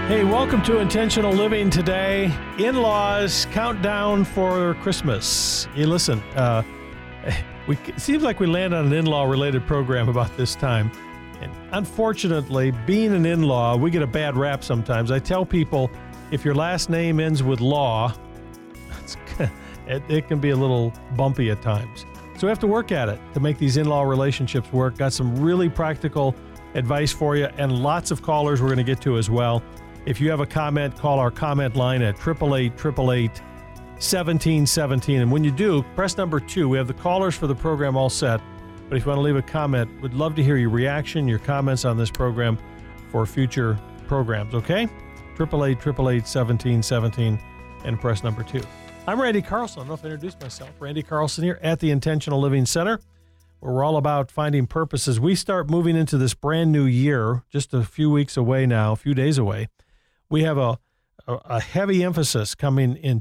Hey, welcome to Intentional Living today. In-laws countdown for Christmas. Hey, listen, it seems like we land on an in-law related program about this time. And unfortunately, being an in-law, we get a bad rap sometimes. I tell people, if your last name ends with law, it can be a little bumpy at times. So we have to work at it to make these in-law relationships work. Got some really practical advice for you and lots of callers we're going to get to as well. If you have a comment, call our comment line at 888-888-1717. And when you do, press number 2. We have the callers for the program all set. But if you want to leave a comment, we'd love to hear your reaction, your comments on this program for future programs, okay? 888-888-1717 and press number 2. I'm Randy Carlson. I don't know if I introduced myself. Randy Carlson here at the Intentional Living Center, where we're all about finding purposes. We start moving into this brand new year, just a few weeks away now, a few days away. We have a heavy emphasis coming in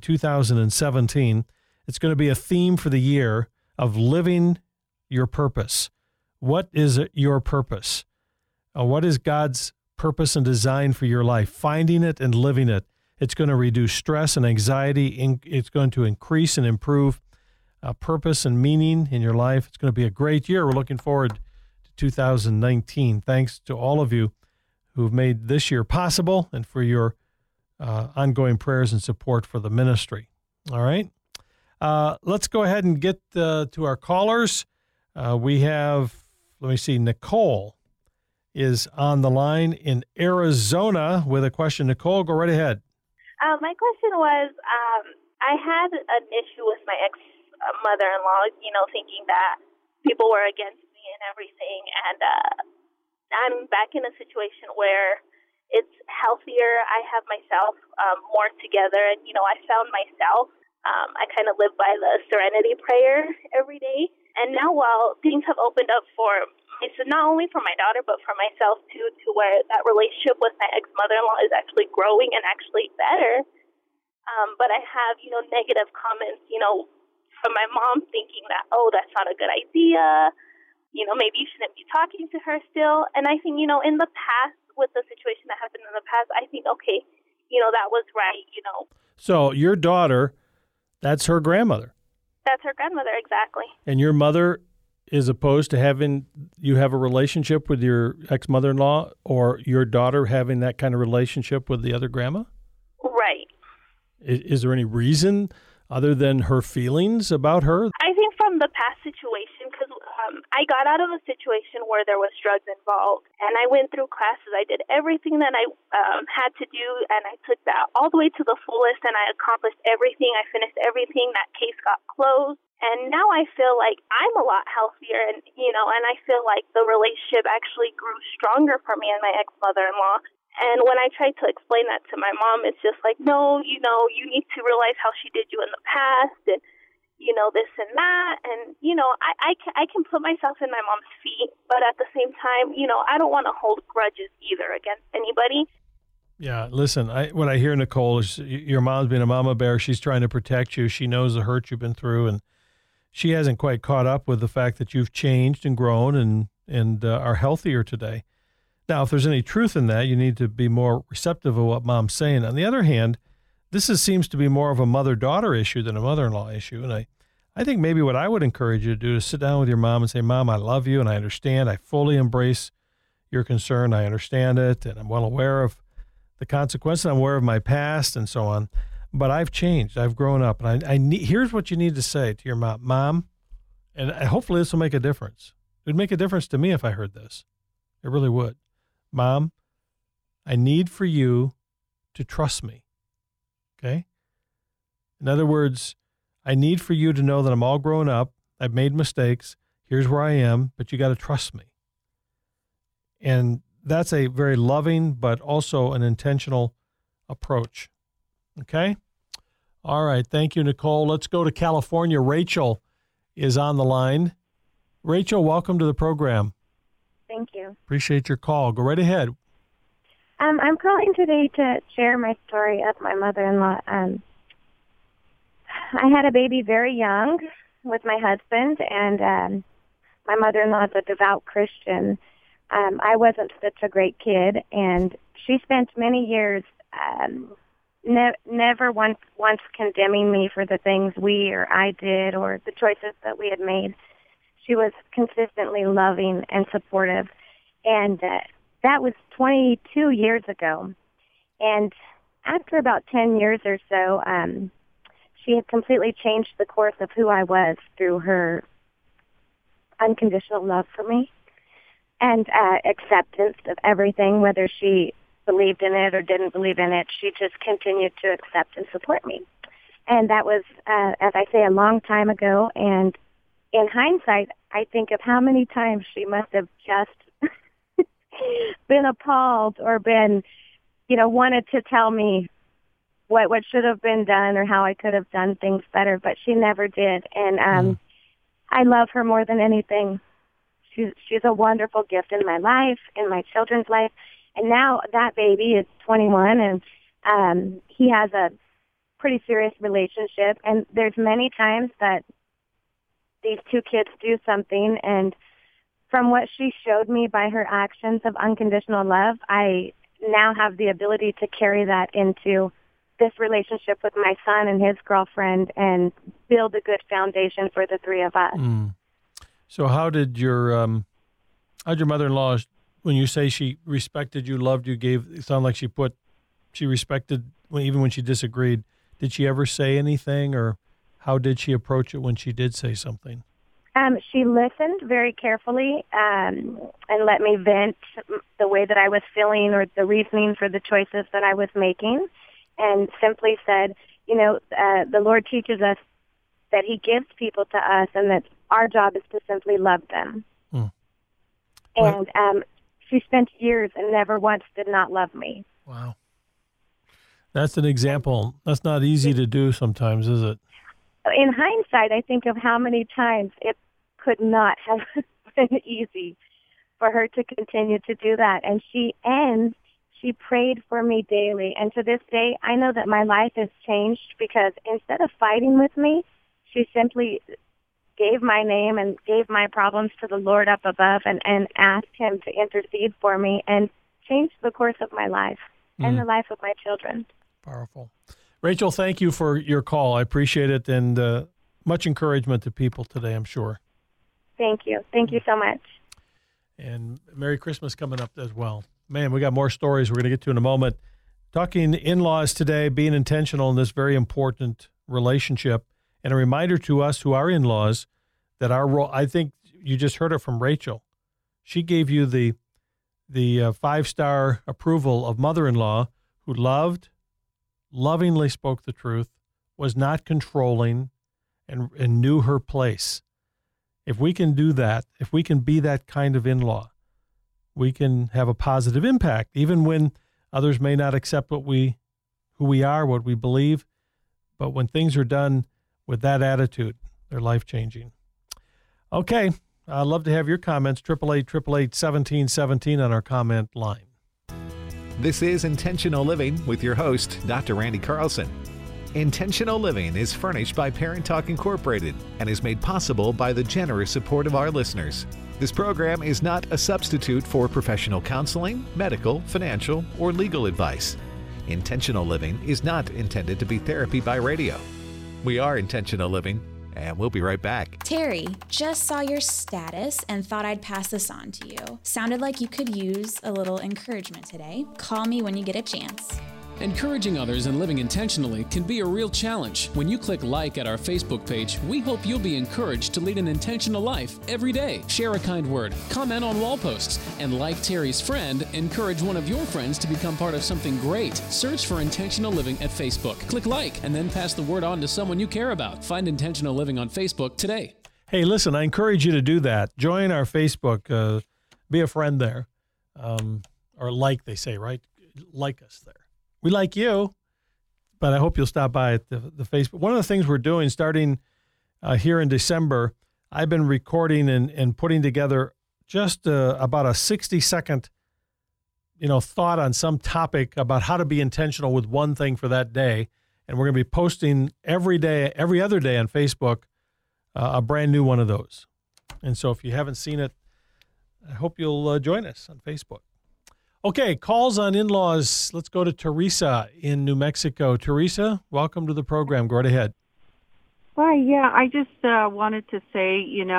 2017. It's going to be a theme for the year of living your purpose. What is your purpose? What is God's purpose and design for your life? Finding it and living it. It's going to reduce stress and anxiety. It's going to increase and improve purpose and meaning in your life. It's going to be a great year. We're looking forward to 2019. Thanks to all of you who've made this year possible and for your ongoing prayers and support for the ministry. All right. Let's go ahead and get to our callers. We have, Nicole is on the line in Arizona with a question. Nicole, go right ahead. My question was, I had an issue with my ex-mother-in-law, thinking that people were against me and everything, and I'm back in a situation where it's healthier. I have myself more together, and, I found myself. I kind of live by the Serenity Prayer every day. And now while things have opened up for not only for my daughter, but for myself, too, to where that relationship with my ex-mother-in-law is actually growing and actually better. But I have, negative comments, from my mom thinking that, oh, that's not a good idea. Maybe you shouldn't be talking to her still. And I think, in the past, with the situation that happened in the past, I think, okay, that was right, So your daughter, that's her grandmother. That's her grandmother, exactly. And your mother is opposed to having you have a relationship with your ex-mother-in-law, or your daughter having that kind of relationship with the other grandma? Right. Is there any reason other than her feelings about her? I think from the past situation, because I got out of a situation where there was drugs involved, and I went through classes. I did everything that I had to do, and I took that all the way to the fullest, and I accomplished everything. I finished everything. That case got closed, and now I feel like I'm a lot healthier, and and I feel like the relationship actually grew stronger for me and my ex-mother-in-law. And when I tried to explain that to my mom, it's just like, no, you need to realize how she did you in the past, and this and that. And, I can put myself in my mom's feet, but at the same time, I don't want to hold grudges either against anybody. Yeah, listen, what I hear, Nicole, is your mom's been a mama bear. She's trying to protect you. She knows the hurt you've been through, and she hasn't quite caught up with the fact that you've changed and grown and are healthier today. Now, if there's any truth in that, you need to be more receptive of what mom's saying. On the other hand, this seems to be more of a mother-daughter issue than a mother-in-law issue. And I think maybe what I would encourage you to do is sit down with your mom and say, Mom, I love you and I understand. I fully embrace your concern. I understand it, and I'm well aware of the consequences. I'm aware of my past and so on. But I've changed. I've grown up. And here's what you need to say to your mom. Mom, and hopefully this will make a difference. It would make a difference to me if I heard this. It really would. Mom, I need for you to trust me, okay? In other words, I need for you to know that I'm all grown up. I've made mistakes. Here's where I am, but you got to trust me. And that's a very loving, but also an intentional approach, okay? All right, thank you, Nicole. Let's go to California. Rachel is on the line. Rachel, welcome to the program. Thank you. Appreciate your call. Go right ahead. I'm calling today to share my story of my mother-in-law. I had a baby very young with my husband, and my mother-in-law is a devout Christian. I wasn't such a great kid, and she spent many years never once condemning me for the things we or I did or the choices that we had made. She was consistently loving and supportive. And that was 22 years ago. And after about 10 years or so, she had completely changed the course of who I was through her unconditional love for me and acceptance of everything, whether she believed in it or didn't believe in it. She just continued to accept and support me. And that was, as I say, a long time ago. And in hindsight, I think of how many times she must have just been appalled or been, wanted to tell me what should have been done or how I could have done things better, but she never did. And I love her more than anything. She's a wonderful gift in my life, in my children's life. And now that baby is 21, and he has a pretty serious relationship. And there's many times that these two kids do something, and from what she showed me by her actions of unconditional love, I now have the ability to carry that into this relationship with my son and his girlfriend and build a good foundation for the three of us. So how did your mother-in-law, when you say she respected you, loved you, it sounded like she respected even when she disagreed. Did she ever say anything, or how did she approach it when she did say something? She listened very carefully and let me vent the way that I was feeling or the reasoning for the choices that I was making, and simply said, the Lord teaches us that he gives people to us and that our job is to simply love them. And she spent years and never once did not love me. Wow. That's an example. That's not easy to do sometimes, is it? In hindsight, I think of how many times it could not have been easy for her to continue to do that. And she prayed for me daily. And to this day, I know that my life has changed because instead of fighting with me, she simply gave my name and gave my problems to the Lord up above and asked him to intercede for me and changed the course of my life and the life of my children. Powerful. Rachel, thank you for your call. I appreciate it, and much encouragement to people today, I'm sure. Thank you. Thank you so much. And Merry Christmas coming up as well. Man, we got more stories we're going to get to in a moment. Talking in-laws today, being intentional in this very important relationship, and a reminder to us who are in-laws that our role, I think you just heard it from Rachel. She gave you the 5-star approval of mother-in-law who lovingly spoke the truth, was not controlling, and knew her place. If we can do that, if we can be that kind of in-law, we can have a positive impact, even when others may not accept who we are, what we believe. But when things are done with that attitude, they're life-changing. Okay, I'd love to have your comments, 888-888-1717 on our comment line. This is Intentional Living with your host, Dr. Randy Carlson. Intentional Living is furnished by Parent Talk Incorporated and is made possible by the generous support of our listeners. This program is not a substitute for professional counseling, medical, financial, or legal advice. Intentional Living is not intended to be therapy by radio. We are Intentional Living, and we'll be right back. Terry, just saw your status and thought I'd pass this on to you. Sounded like you could use a little encouragement today. Call me when you get a chance. Encouraging others and living intentionally can be a real challenge. When you click like at our Facebook page, we hope you'll be encouraged to lead an intentional life every day. Share a kind word, comment on wall posts, and like Terry's friend, encourage one of your friends to become part of something great. Search for Intentional Living at Facebook. Click like and then pass the word on to someone you care about. Find Intentional Living on Facebook today. Hey, listen, I encourage you to do that. Join our Facebook. Be a friend there. Or like they say, right? Like us there. We like you, but I hope you'll stop by at the Facebook. One of the things we're doing starting here in December, I've been recording and putting together just about a 60-second, thought on some topic about how to be intentional with one thing for that day. And we're going to be posting every other day on Facebook, a brand new one of those. And so if you haven't seen it, I hope you'll join us on Facebook. Okay, calls on in-laws. Let's go to Teresa in New Mexico. Teresa, welcome to the program. Go right ahead. Hi, yeah, I just wanted to say,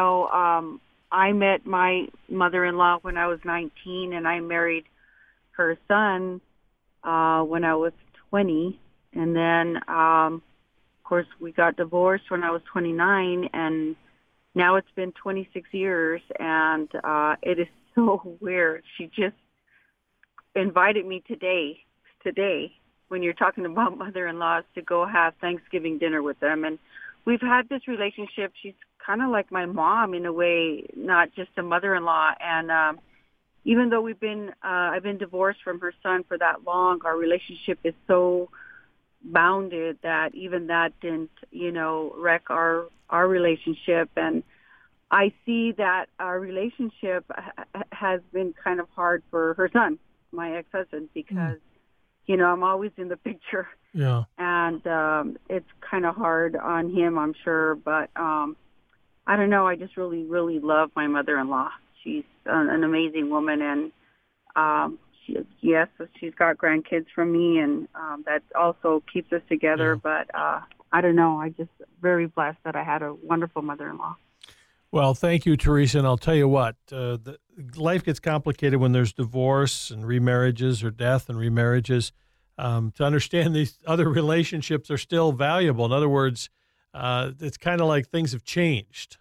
I met my mother-in-law when I was 19, and I married her son when I was 20. And then, of course, we got divorced when I was 29, and now it's been 26 years, and it is so weird. She just invited me today, when you're talking about mother-in-laws, to go have Thanksgiving dinner with them. And we've had this relationship. She's kind of like my mom in a way, not just a mother-in-law. And even though I've been divorced from her son for that long, our relationship is so bounded that even that didn't, wreck our relationship. And I see that our relationship has been kind of hard for her son, my ex-husband, because, I'm always in the picture. Yeah. And it's kind of hard on him, I'm sure. But I don't know. I just really, really love my mother-in-law. She's an amazing woman. And she's got grandkids from me, and that also keeps us together. Yeah. But I don't know. I'm just very blessed that I had a wonderful mother-in-law. Well, thank you, Teresa. And I'll tell you what, life gets complicated when there's divorce and remarriages or death and remarriages. To understand these other relationships are still valuable. In other words, it's kind of like things have changed.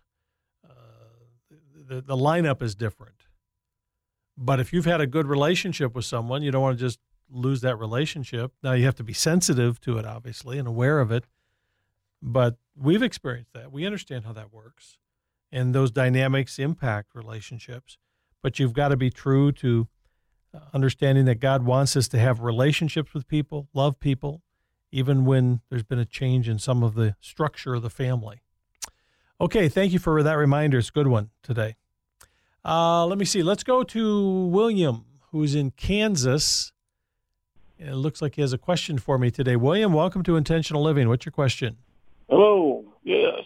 The lineup is different. But if you've had a good relationship with someone, you don't want to just lose that relationship. Now, you have to be sensitive to it, obviously, and aware of it. But we've experienced that. We understand how that works. And those dynamics impact relationships. But you've got to be true to understanding that God wants us to have relationships with people, love people, even when there's been a change in some of the structure of the family. Okay, thank you for that reminder. It's a good one today. Let me see. Let's go to William, who's in Kansas. And it looks like he has a question for me today. William, welcome to Intentional Living. What's your question? Hello. Yes.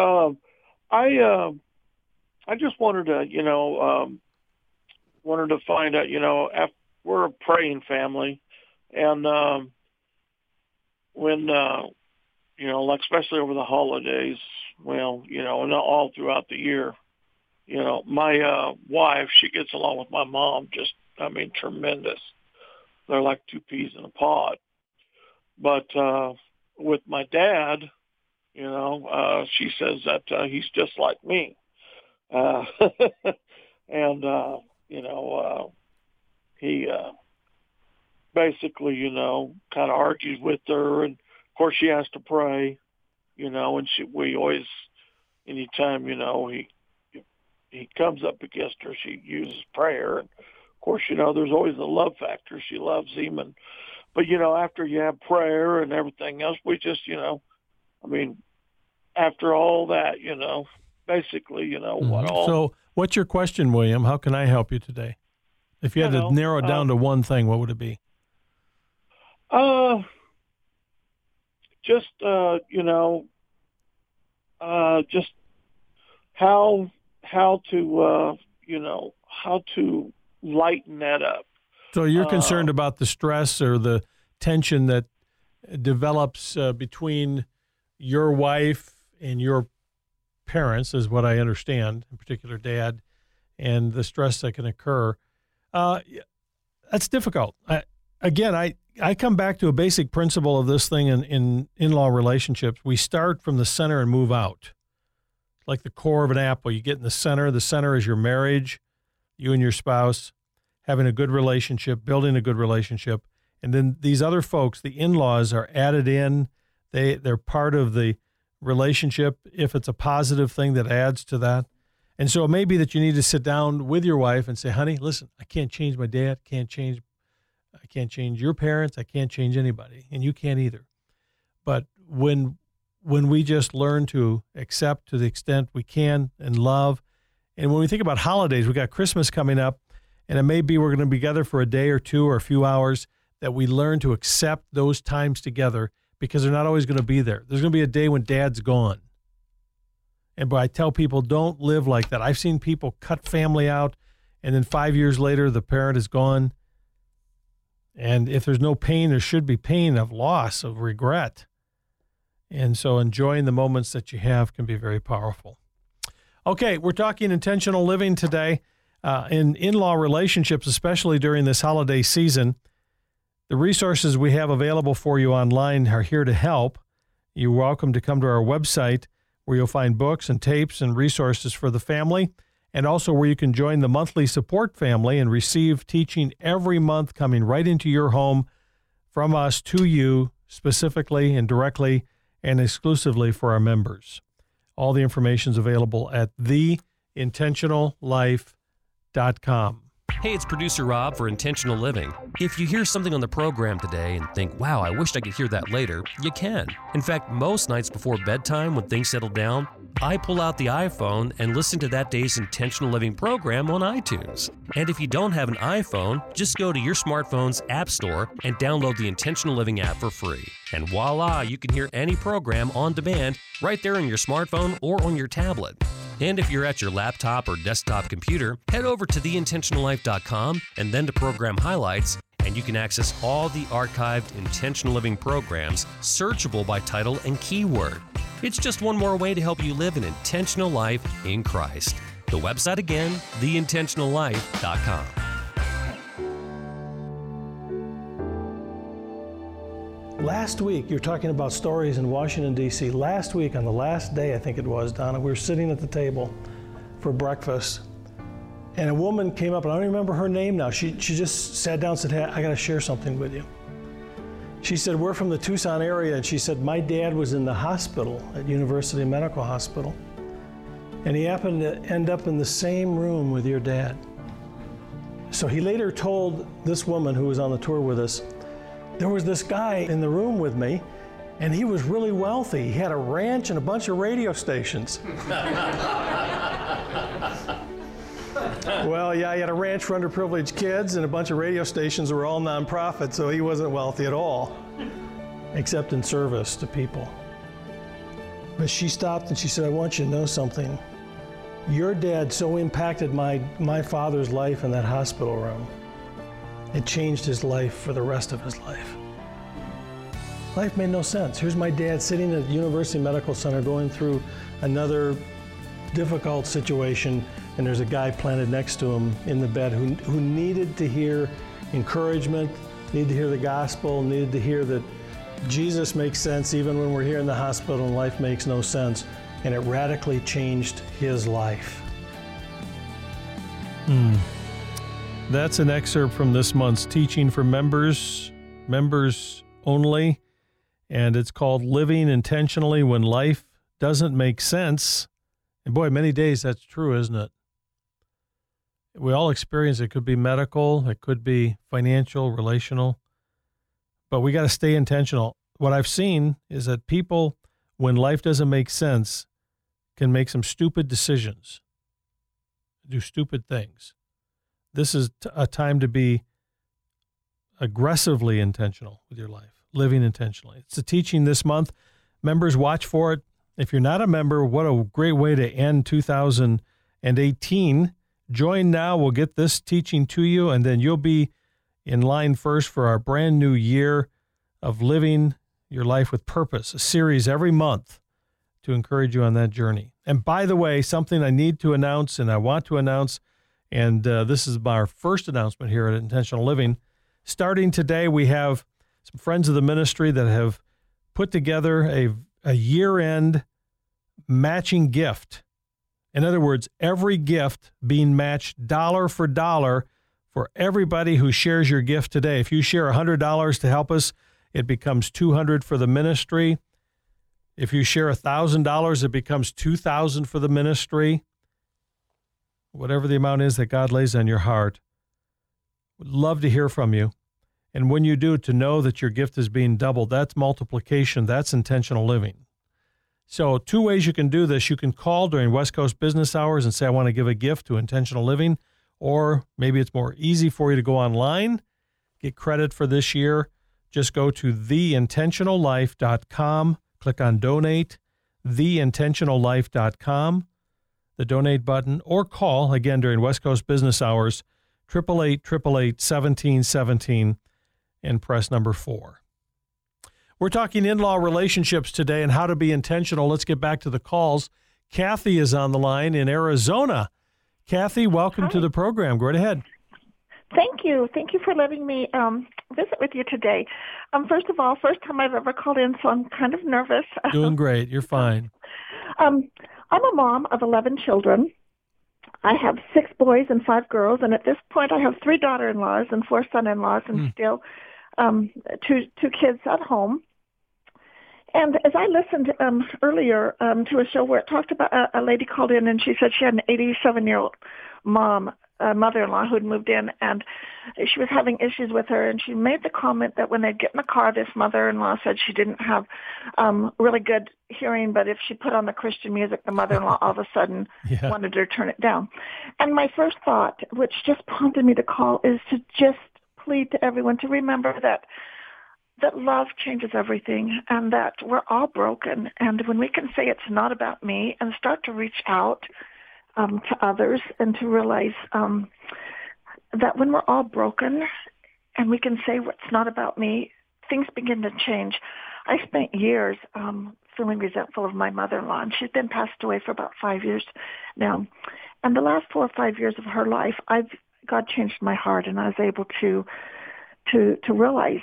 I just wanted to, wanted to find out, we're a praying family, and when, like especially over the holidays, and all throughout the year, my wife, she gets along with my mom tremendous. They're like two peas in a pod. But with my dad, she says that he's just like me. And, he basically, kind of argues with her. And, of course, she has to pray, and we always, anytime, he comes up against her, she uses prayer. And, of course, there's always the love factor. She loves him. But, after you have prayer and everything else, we just, after all that, basically, what all. So what's your question, William? How can I help you today? If you had to narrow it down to one thing, what would it be? Just how to lighten that up. So you're concerned about the stress or the tension that develops between your wife and your parents, is what I understand, in particular dad, and the stress that can occur. That's difficult. I come back to a basic principle of this thing in in-law relationships. We start from the center and move out. Like the core of an apple. You get in the center. The center is your marriage, you and your spouse, having a good relationship, building a good relationship. And then these other folks, the in-laws, are added in. They're part of the relationship if it's a positive thing that adds to that. And so it may be that you need to sit down with your wife and say, honey, listen, I can't change my dad, I can't change your parents, I can't change anybody, and you can't either. But when we just learn to accept to the extent we can and love, and when we think about holidays, we got Christmas coming up, and it may be we're going to be together for a day or two or a few hours, that we learn to accept those times together, because they're not always going to be there. There's going to be a day when dad's gone. And I tell people, don't live like that. I've seen people cut family out, and then 5 years later, the parent is gone. And if there's no pain, there should be pain of loss, of regret. And so enjoying the moments that you have can be very powerful. Okay, we're talking intentional living today. In in-law relationships, especially during this holiday season. The resources we have available for you online are here to help. You're welcome to come to our website where you'll find books and tapes and resources for the family, and also where you can join the monthly support family and receive teaching every month coming right into your home from us to you specifically and directly and exclusively for our members. All the information is available at theintentionallife.com. Hey, it's producer Rob for Intentional Living. If you hear something on the program today and think, wow, I wish I could hear that later, you can. In fact, most nights before bedtime when things settle down, I pull out the iPhone and listen to that day's Intentional Living program on iTunes. And if you don't have an iPhone, just go to your smartphone's app store and download the Intentional Living app for free. And voila, you can hear any program on demand right there on your smartphone or on your tablet. And if you're at your laptop or desktop computer, head over to theintentionallife.com and then to Program Highlights, and you can access all the archived Intentional Living programs, searchable by title and keyword. It's just one more way to help you live an intentional life in Christ. The website again, theintentionallife.com. Last week, you're talking about stories in Washington, D.C. Last week, on the last day, I think it was, Donna, we were sitting at the table for breakfast, and a woman came up, and I don't remember her name now. She just sat down and said, hey, I got to share something with you. She said, we're from the Tucson area, and she said, my dad was in the hospital at University Medical Hospital, and he happened to end up in the same room with your dad. So he later told this woman who was on the tour with us, there was this guy in the room with me, and he was really wealthy. He had a ranch and a bunch of radio stations. Well, yeah, he had a ranch for underprivileged kids and a bunch of radio stations that were all nonprofit, so he wasn't wealthy at all, except in service to people. But she stopped and she said, I want you to know something. Your dad so impacted my father's life in that hospital room. It changed his life for the rest of his life. Life made no sense. Here's my dad sitting at the University Medical Center going through another difficult situation, and there's a guy planted next to him in the bed who needed to hear encouragement, needed to hear the gospel, needed to hear that Jesus makes sense even when we're here in the hospital and life makes no sense. And it radically changed his life. That's an excerpt from this month's teaching for members only, and it's called Living Intentionally When Life Doesn't Make Sense. And boy, many days that's true, isn't it? We all experience it. It could be medical, it could be financial, relational, but we got to stay intentional. What I've seen is that people, when life doesn't make sense, can make some stupid decisions, do stupid things. This is a time to be aggressively intentional with your life, living intentionally. It's a teaching this month. Members, watch for it. If you're not a member, what a great way to end 2018. Join now. We'll get this teaching to you, and then you'll be in line first for our brand new year of living your life with purpose, a series every month to encourage you on that journey. And by the way, something I need to announce and I want to announce, and this is our first announcement here at Intentional Living. Starting today, we have some friends of the ministry that have put together a year-end matching gift. In other words, every gift being matched dollar for dollar for everybody who shares your gift today. If you share $100 to help us, it becomes $200 for the ministry. If you share $1,000, it becomes $2,000 for the ministry. Whatever the amount is that God lays on your heart. Would love to hear from you. And when you do, to know that your gift is being doubled, that's multiplication, that's intentional living. So 2 ways you can do this. You can call during West Coast business hours and say, I want to give a gift to Intentional Living, or maybe it's more easy for you to go online, get credit for this year. Just go to theintentionallife.com, click on Donate, theintentionallife.com, the Donate button, or call, again, during West Coast business hours, 888-888-1717, and press number 4. We're talking in-law relationships today and how to be intentional. Let's get back to the calls. Kathy is on the line in Arizona. Kathy, welcome to the program. Go right ahead. Thank you. Thank you for letting me visit with you today. First of all, first time I've ever called in, so I'm kind of nervous. Doing great. You're fine. I'm a mom of 11 children. I have 6 boys and 5 girls, and at this point I have 3 daughter-in-laws and 4 son-in-laws and still two kids at home. And as I listened earlier to a show where it talked about a lady called in and she said she had an 87-year-old mother-in-law who had moved in, and she was having issues with her, and she made the comment that when they'd get in the car, this mother-in-law said she didn't have really good hearing, but if she put on the Christian music, the mother-in-law all of a sudden wanted her to turn it down. And my first thought, which just prompted me to call, is to just plead to everyone to remember that love changes everything, and that we're all broken. And when we can say it's not about me and start to reach out to others and to realize that when we're all broken and we can say it's not about me, things begin to change. I spent years feeling resentful of my mother-in-law, and she's been passed away for about 5 years now. And the last 4 or 5 years of her life, God changed my heart, and I was able to realize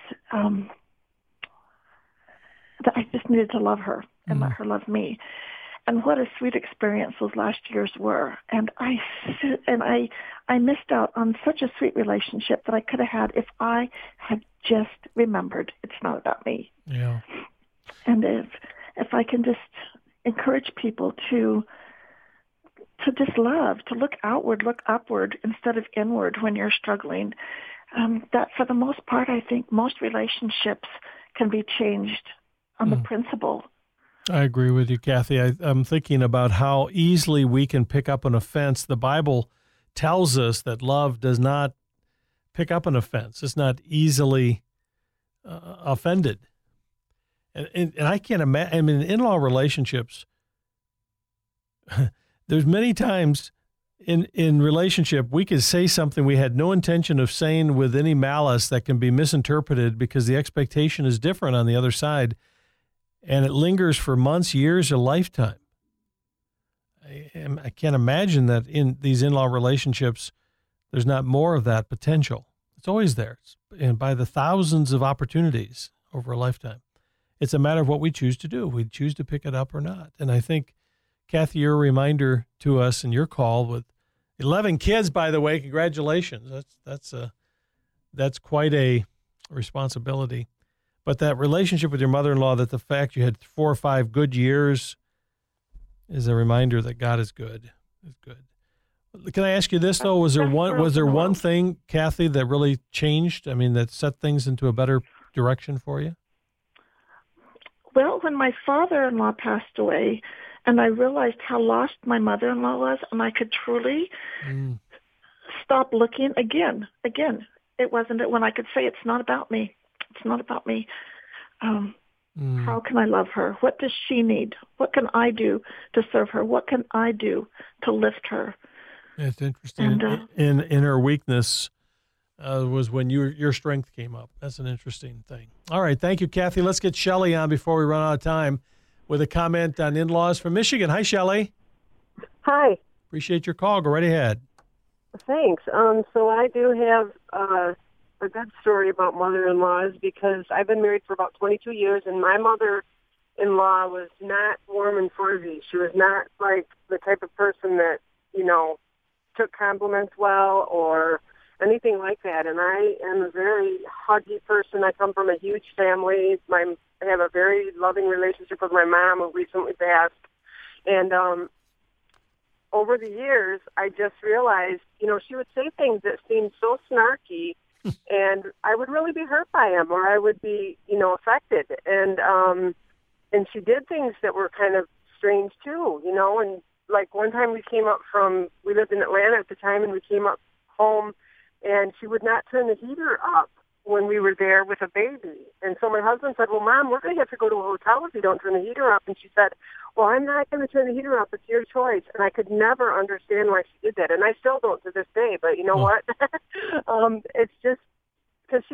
that I just needed to love her and let her love me. And what a sweet experience those last years were. And I missed out on such a sweet relationship that I could have had if I had just remembered it's not about me. Yeah. And if I can just encourage people to just love, to look outward, look upward instead of inward when you're struggling, that for the most part, I think most relationships can be changed on the principle. I agree with you, Kathy. I'm thinking about how easily we can pick up an offense. The Bible tells us that love does not pick up an offense. It's not easily offended. And I can't imagine, I mean, in-law relationships, there's many times in relationship, we could say something we had no intention of saying with any malice that can be misinterpreted because the expectation is different on the other side. And it lingers for months, years, a lifetime. I can't imagine that in these in-law relationships, there's not more of that potential. It's always there, and by the thousands of opportunities over a lifetime. It's a matter of what we choose to do. We choose to pick it up or not. And I think, Kathy, your reminder to us in your call with 11 kids, by the way, congratulations. That's quite a responsibility. But that relationship with your mother-in-law, that the fact you had 4 or 5 good years is a reminder that God is good. Is good. Can I ask you this though? Was there one thing, Kathy, that really changed? I mean, that set things into a better direction for you? Well, when my father-in-law passed away, and I realized how lost my mother-in-law was, and I could truly stop looking again. It wasn't when I could say it's not about me. It's not about me. How can I love her? What does she need? What can I do to serve her? What can I do to lift her? It's interesting. And in her weakness was when your strength came up. That's an interesting thing. All right. Thank you, Kathy. Let's get Shelley on before we run out of time with a comment on in-laws from Michigan. Hi, Shelley. Hi. Appreciate your call. Go right ahead. Thanks. So I do have a good story about mother-in-laws because I've been married for about 22 years, and my mother-in-law was not warm and fuzzy. She was not like the type of person that, took compliments well or anything like that. And I am a very huggy person. I come from a huge family. I have a very loving relationship with my mom who recently passed. And over the years, I just realized, she would say things that seemed so snarky, and I would really be hurt by them, or I would be, affected. And she did things that were kind of strange too, and like one time we lived in Atlanta at the time, and we came up home, and she would not turn the heater up when we were there with a baby. And so my husband said, well, Mom, we're going to have to go to a hotel if you don't turn the heater up. And she said, well, I'm not going to turn the heater up. It's your choice. And I could never understand why she did that. And I still don't to this day. But you know what? It's just because she was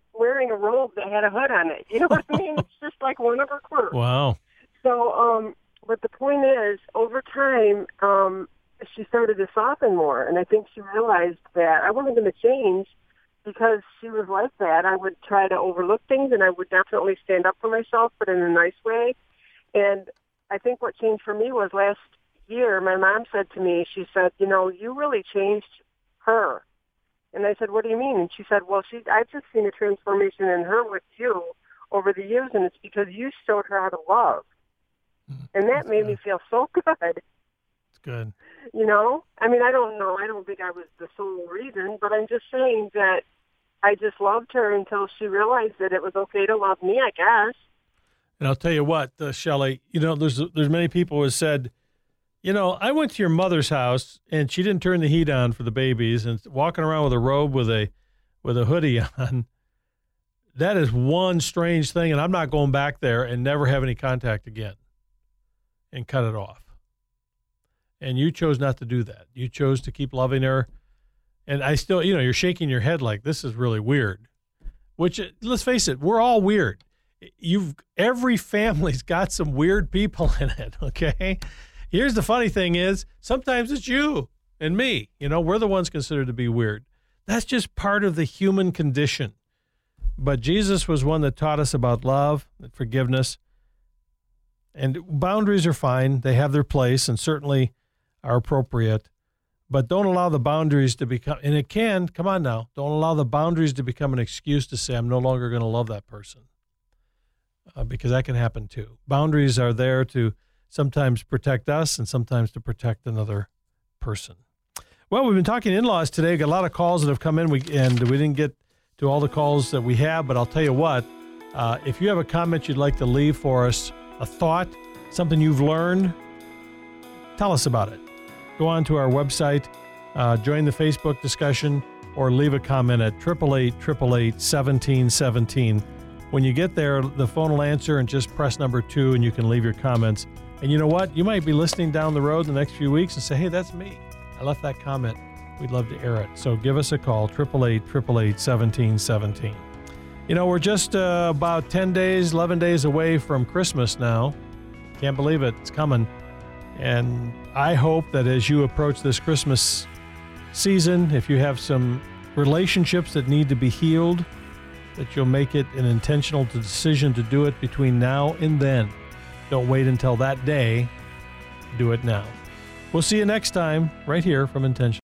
wearing a robe that had a hood on it. You know what I mean? It's just like one of her quirks. Wow. So, but the point is, over time, she started to soften more, and I think she realized that I wasn't going to change because she was like that. I would try to overlook things, and I would definitely stand up for myself, but in a nice way. And I think what changed for me was last year, my mom said to me, she said, you know, you really changed her. And I said, what do you mean? And she said, well, I've just seen a transformation in her with you over the years, and it's because you showed her how to love. And that made me feel so good. It's good. You know? I mean, I don't know. I don't think I was the sole reason, but I'm just saying that I just loved her until she realized that it was okay to love me, I guess. And I'll tell you what, Shelley, you know, there's many people who have said, you know, I went to your mother's house and she didn't turn the heat on for the babies and walking around with a robe with a hoodie on. That is one strange thing, and I'm not going back there and never have any contact again and cut it off. And you chose not to do that. You chose to keep loving her. And I still, you know, you're shaking your head like this is really weird, which, let's face it, we're all weird. Every family's got some weird people in it, okay? Here's the funny thing is, sometimes it's you and me. You know, we're the ones considered to be weird. That's just part of the human condition. But Jesus was one that taught us about love and forgiveness. And boundaries are fine. They have their place and certainly are appropriate. But don't allow the boundaries to become, and it can, come on now, don't allow the boundaries to become an excuse to say, I'm no longer going to love that person. Because that can happen too. Boundaries are there to sometimes protect us and sometimes to protect another person. Well, we've been talking in-laws today. Got a lot of calls that have come in, and we didn't get to all the calls that we have, but I'll tell you what, if you have a comment you'd like to leave for us, a thought, something you've learned, tell us about it. Go on to our website, join the Facebook discussion, or leave a comment at 888-888-1717. When you get there, the phone will answer, and just press number 2 and you can leave your comments. And you know what? You might be listening down the road the next few weeks and say, hey, that's me. I left that comment. We'd love to air it. So give us a call, 888-888-1717. You know, we're just about 10 days, 11 days away from Christmas now. Can't believe it. It's coming. And I hope that as you approach this Christmas season, if you have some relationships that need to be healed, that you'll make it an intentional decision to do it between now and then. Don't wait until that day. Do it now. We'll see you next time right here from Intention.